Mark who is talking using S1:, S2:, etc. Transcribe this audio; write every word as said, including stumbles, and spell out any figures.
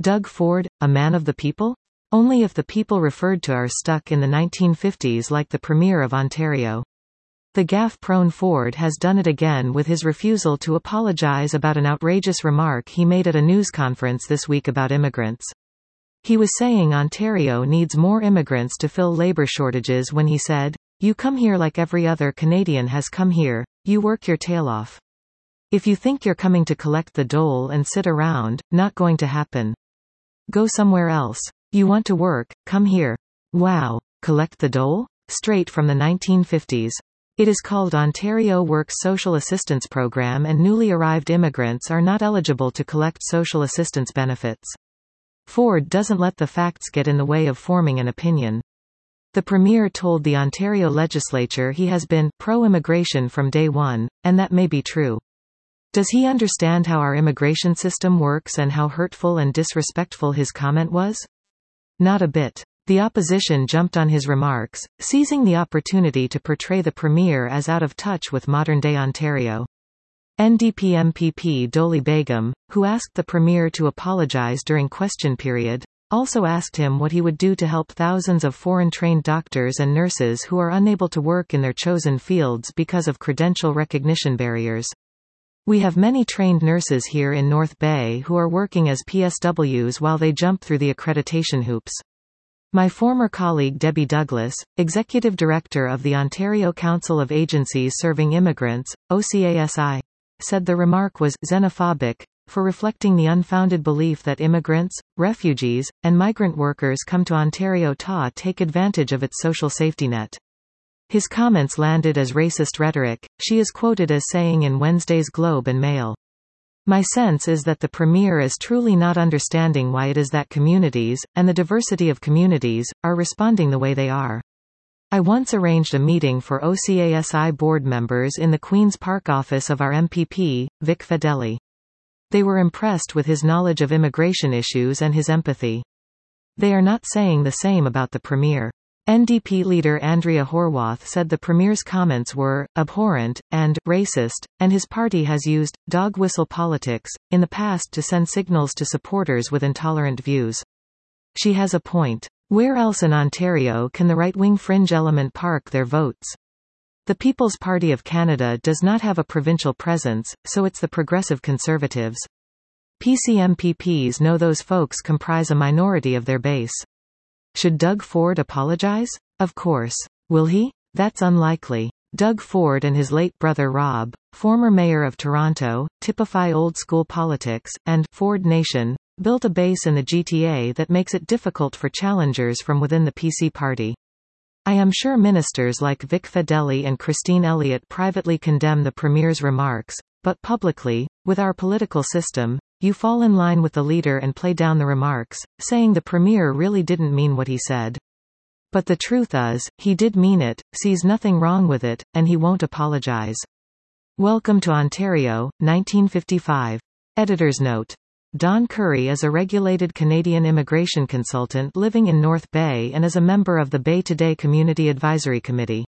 S1: Doug Ford, a man of the people? Only if the people referred to are stuck in the nineteen fifties like the Premier of Ontario. The gaffe-prone Ford has done it again with his refusal to apologize about an outrageous remark he made at a news conference this week about immigrants. He was saying Ontario needs more immigrants to fill labor shortages when he said, "You come here like every other Canadian has come here, you work your tail off. If you think you're coming to collect the dole and sit around, not going to happen. Go somewhere else. You want to work, come here." Wow. Collect the dole? Straight from the nineteen fifties. It is called Ontario Works Social Assistance Program, and newly arrived immigrants are not eligible to collect social assistance benefits. Ford doesn't let the facts get in the way of forming an opinion. The Premier told the Ontario legislature he has been pro-immigration from day one, and that may be true. Does he understand how our immigration system works and how hurtful and disrespectful his comment was? Not a bit. The opposition jumped on his remarks, seizing the opportunity to portray the Premier as out of touch with modern-day Ontario. N D P M P P Doli Begum, who asked the Premier to apologize during question period, also asked him what he would do to help thousands of foreign-trained doctors and nurses who are unable to work in their chosen fields because of credential recognition barriers. "We have many trained nurses here in North Bay who are working as P S Ws while they jump through the accreditation hoops. My former colleague Debbie Douglas, Executive Director of the Ontario Council of Agencies Serving Immigrants, O C A S I, said the remark was xenophobic, for reflecting the unfounded belief that immigrants, refugees, and migrant workers come to Ontario to take advantage of its social safety net. His comments landed as racist rhetoric, she is quoted as saying in Wednesday's Globe and Mail. My sense is that the Premier is truly not understanding why it is that communities, and the diversity of communities, are responding the way they are. I once arranged a meeting for O C A S I board members in the Queen's Park office of our M P P, Vic Fedeli. They were impressed with his knowledge of immigration issues and his empathy. They are not saying the same about the Premier. N D P leader Andrea Horwath said the Premier's comments were abhorrent and racist, and his party has used dog whistle politics in the past to send signals to supporters with intolerant views. She has a point. Where else in Ontario can the right-wing fringe element park their votes? The People's Party of Canada does not have a provincial presence, so it's the Progressive Conservatives. P C M P Ps know those folks comprise a minority of their base. Should Doug Ford apologize? Of course. Will he? That's unlikely. Doug Ford and his late brother Rob, former mayor of Toronto, typify old-school politics, and Ford Nation, built a base in the G T A that makes it difficult for challengers from within the P C party. I am sure ministers like Vic Fedeli and Christine Elliott privately condemn the Premier's remarks, but publicly, with our political system, you fall in line with the leader and play down the remarks, saying the Premier really didn't mean what he said. But the truth is, he did mean it, sees nothing wrong with it, and he won't apologize. Welcome to Ontario, nineteen fifty-five. Editor's note. Don Curry is a regulated Canadian immigration consultant living in North Bay and is a member of the Bay Today Community Advisory Committee.